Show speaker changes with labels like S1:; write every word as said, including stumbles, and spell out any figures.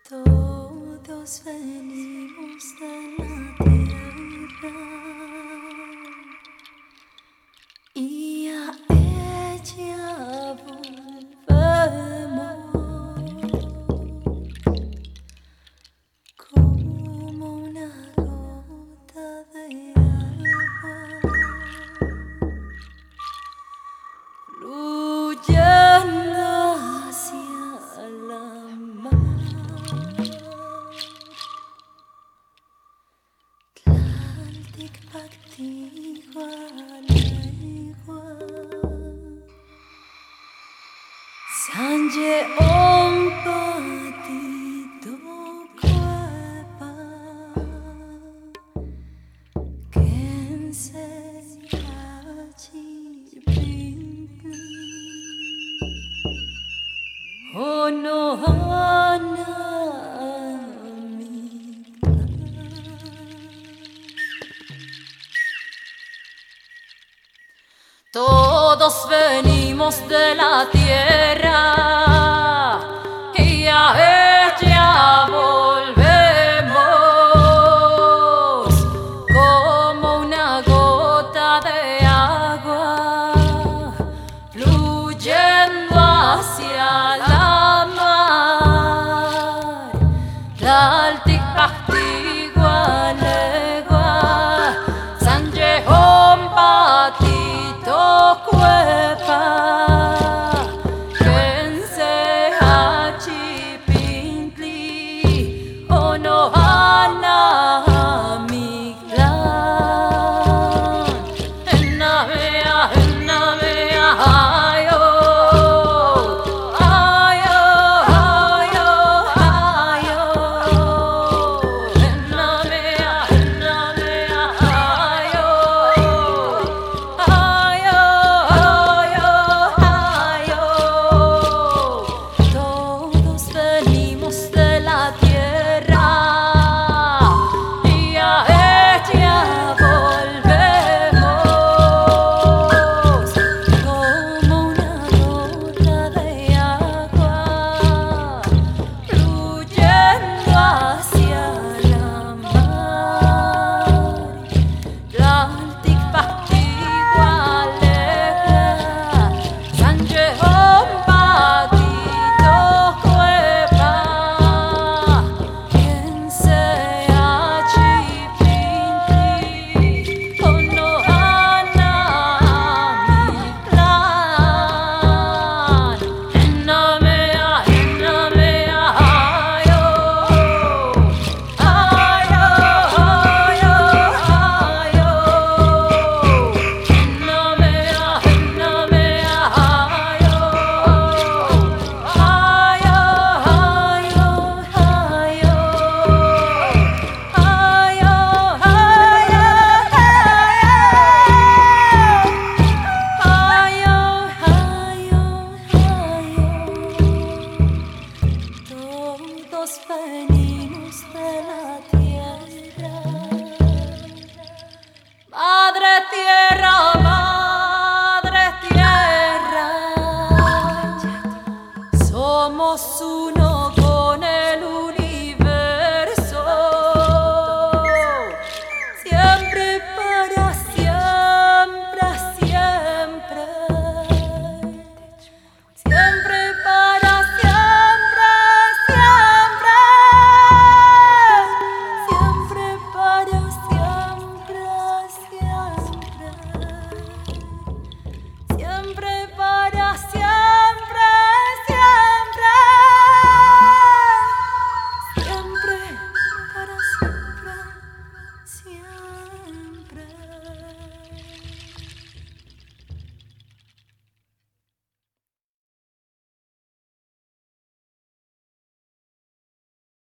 S1: Todos venimos de la tierra y a ella volvemos como una gota de agua fluyendo hacia la mar. Sanje ompati kuepa kense haji pimpli ono hana. Todos venimos de la tierra y a ella volvemos como una gota de agua fluyendo hacia la mar. Laltik pakti gualegua sanje ompati kuepa kense haji pintli ono hana miglan enna mea enna mea ayo ayo ayo ayo enna mea enna mea ayo Venimos de la tierra, madre tierra, madre tierra, somos su